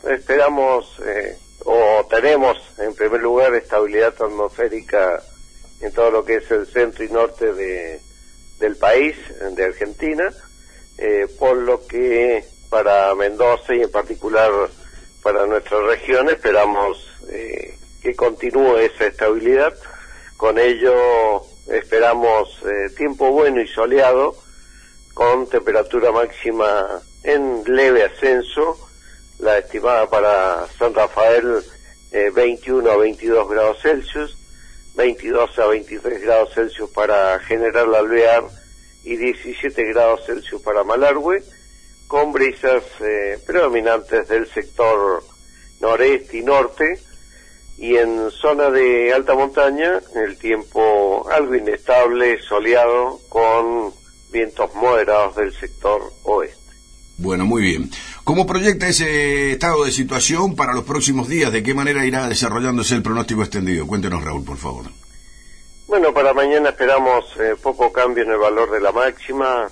esperamos o tenemos en primer lugar estabilidad atmosférica en todo lo que es el centro y norte del país, de Argentina, por lo que para Mendoza y en particular para nuestra región esperamos que continúe esa estabilidad. Con ello esperamos tiempo bueno y soleado, con temperatura máxima en leve ascenso, la estimada para San Rafael 21 a 22 grados Celsius, 22 a 23 grados Celsius para General Alvear y 17 grados Celsius para Malargüe, con brisas predominantes del sector noreste y norte, y en zona de alta montaña el tiempo algo inestable, soleado, con vientos moderados del sector oeste. Bueno, muy bien. ¿Cómo proyecta ese estado de situación para los próximos días? ¿De qué manera irá desarrollándose el pronóstico extendido? Cuéntenos, Raúl, por favor. Bueno, para mañana esperamos poco cambio en el valor de la máxima.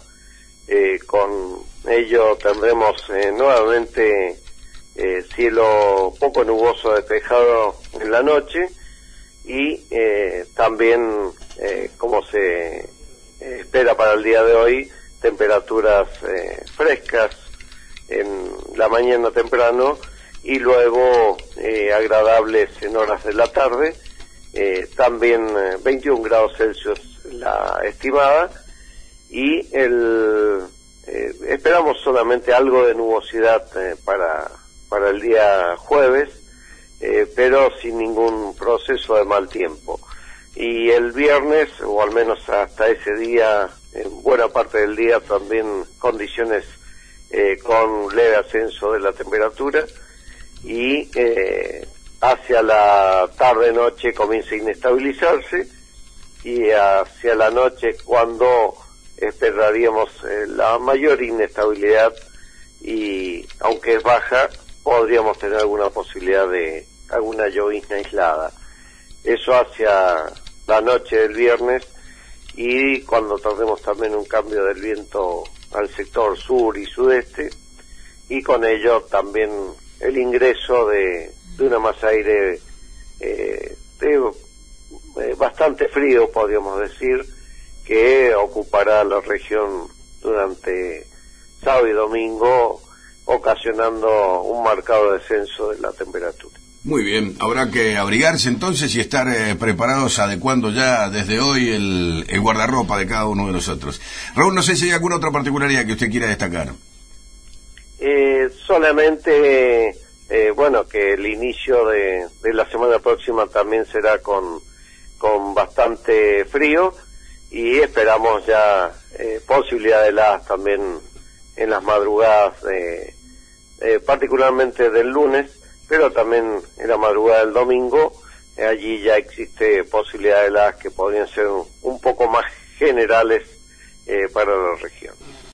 Con ello tendremos nuevamente cielo poco nuboso despejado en la noche y también, como se espera para el día de hoy, temperaturas frescas en la mañana temprano y luego agradables en horas de la tarde, también 21 grados Celsius la estimada, y esperamos solamente algo de nubosidad para el día jueves, pero sin ningún proceso de mal tiempo. Y el viernes, o al menos hasta ese día, en buena parte del día también condiciones con leve ascenso de la temperatura, y hacia la tarde-noche comienza a inestabilizarse, y hacia la noche cuando esperaríamos la mayor inestabilidad, y aunque es baja, podríamos tener alguna posibilidad de alguna llovizna aislada. Eso hacia la noche del viernes, y cuando tendremos también un cambio del viento al sector sur y sudeste, y con ello también el ingreso de una masa de aire bastante frío, podríamos decir, que ocupará la región durante sábado y domingo, ocasionando un marcado descenso de la temperatura. Muy bien, habrá que abrigarse entonces y estar preparados, adecuando ya desde hoy el guardarropa de cada uno de nosotros. Raúl, no sé si hay alguna otra particularidad que usted quiera destacar. Solamente, bueno, que el inicio de la semana próxima también será con bastante frío, y esperamos ya posibilidad de heladas también en las madrugadas, particularmente del lunes, pero también en la madrugada del domingo. Allí ya existe posibilidad de heladas que podrían ser un poco más generales para la región.